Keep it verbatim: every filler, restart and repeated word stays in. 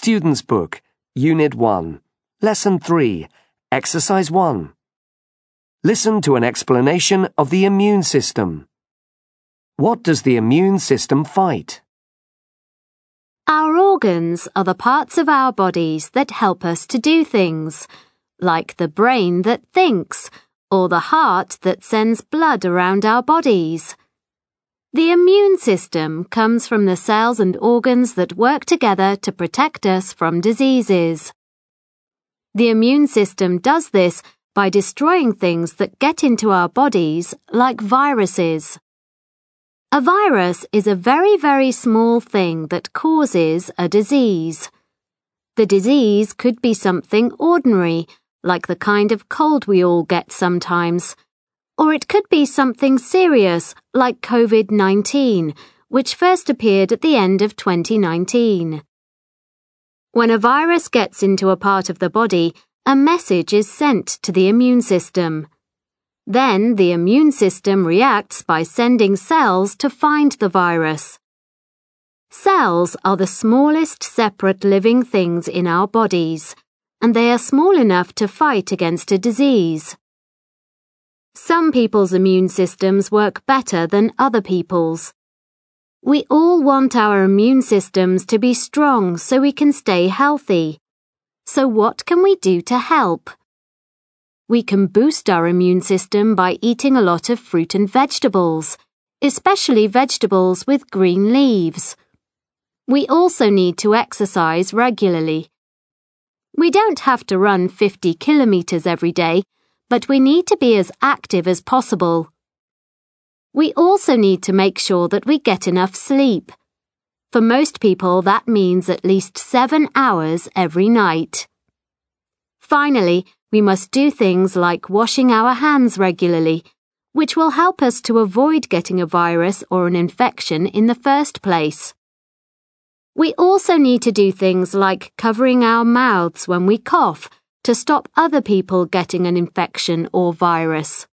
Student's Book, Unit one, Lesson three, Exercise one. Listen to an explanation of the immune system. What does the immune system fight? Our organs are the parts of our bodies that help us to do things, like the brain that thinks, or the heart that sends blood around our bodies. The immune system comes from the cells and organs that work together to protect us from diseases. The immune system does this by destroying things that get into our bodies, like viruses. A virus is a very, very small thing that causes a disease. The disease could be something ordinary, like the kind of cold we all get sometimes, or it could be something serious, like COVID nineteen, which first appeared at the end of twenty nineteen. When a virus gets into a part of the body, a message is sent to the immune system. Then the immune system reacts by sending cells to find the virus. Cells are the smallest separate living things in our bodies, and they are small enough to fight against a disease. Some people's immune systems work better than other people's. We all want our immune systems to be strong so we can stay healthy. So what can we do to help? We can boost our immune system by eating a lot of fruit and vegetables, especially vegetables with green leaves. We also need to exercise regularly. We don't have to run fifty kilometers every day, but we need to be as active as possible. We also need to make sure that we get enough sleep. For most people, that means at least seven hours every night. Finally, we must do things like washing our hands regularly, which will help us to avoid getting a virus or an infection in the first place. We also need to do things like covering our mouths when we cough to stop other people getting an infection or virus.